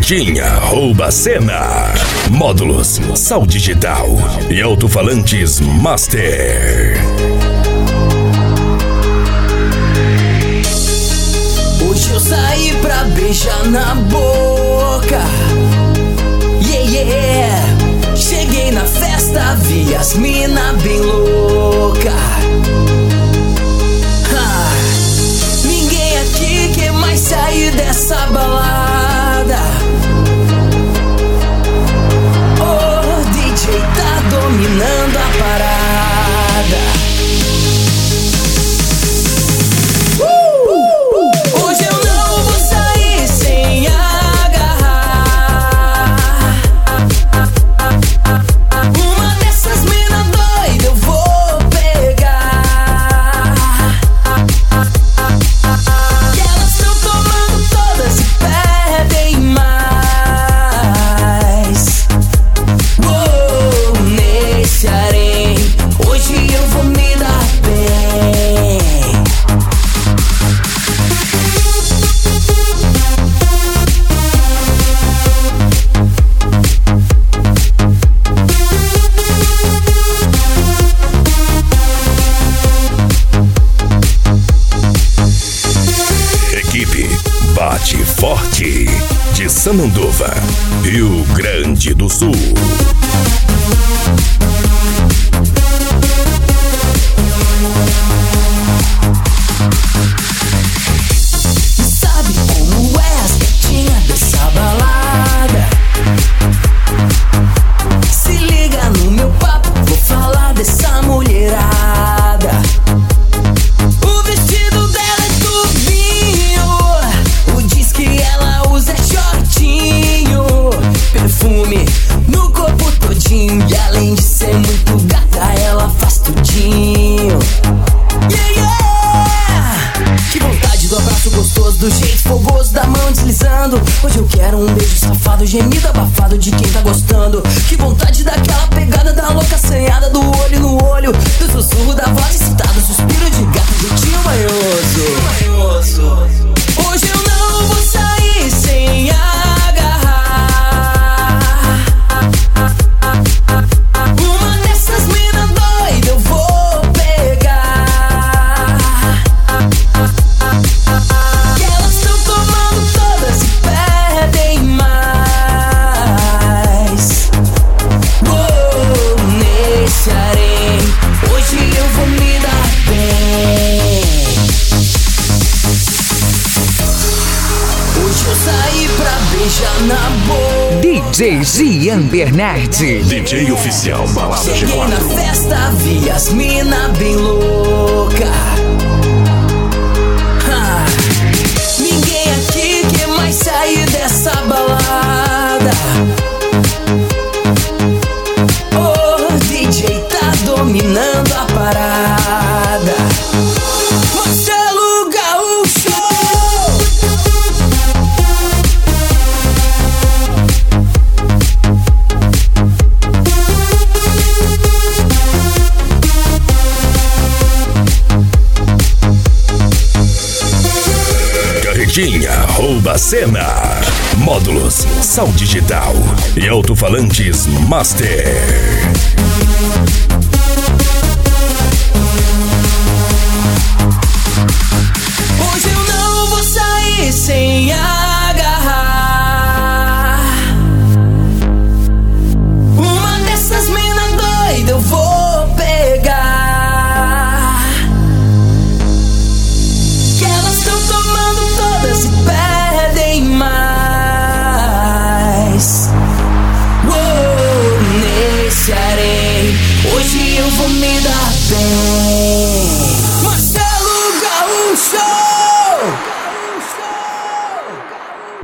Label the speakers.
Speaker 1: Carretinha rouba a cena. Módulos, Sal Digital e alto-falantes Master.
Speaker 2: Hoje eu saí pra beijar na boca. Yeah, yeah. Cheguei na festa, vi as mina bem louca. Ninguém aqui quer mais sair dessa balada. O DJ tá dominando a parada. Hoje eu não vou sair sem agarrar uma dessas mina doida, eu vou pegar. E elas tão tomando todas e pedem mais. Uou, nesse harém, hoje eu vou me dar bem.
Speaker 1: Equipe Bate Forte de Sananduva, Rio Grande do Sul.
Speaker 2: Sabe como é as gatinhas dessa balada? Se liga no meu papo, vou falar dessa mulherada. O vestido dela é tubinho, o jeans que ela usa é shortinho, perfume no corpo todinho, e além de ser muito gata, ela faz tudinho. Yeah, yeah! Que vontade do abraço gostoso, do jeito fogoso, da mão deslizando. Hoje eu quero um beijo safado, gemido abafado de quem tá gostando. Que vontade daquela pegada da louca assanhada, do olho no olho, do sussurro da voz excitada, suspiro de gata, jeitinho manhoso. Hoje eu não vou sair sem agarrar uma dessas mina doida, eu vou pegar. E elas tão tomando todas e pedem mais. Uou, nesse harém, hoje eu vou me dar bem. Hoje eu saí pra beijar na boca.
Speaker 3: DJ Gian Bernardi.
Speaker 1: DJ oficial Balada
Speaker 2: Cheguei na
Speaker 1: G4.
Speaker 2: festa, vi as mina bem louca. Ninguém aqui quer mais sair dessa balada. O DJ tá dominando a parada. Marcelo Gaúcho.
Speaker 1: Carretinha rouba a cena. Módulos, Sal Digital e alto-falantes Master.
Speaker 2: Hoje eu não vou sair sem agarrar uma dessas mina doida, eu vou pegar. Que elas tão tomando todas e pedem mais. Uou, nesse harém, hoje eu vou me dar bem.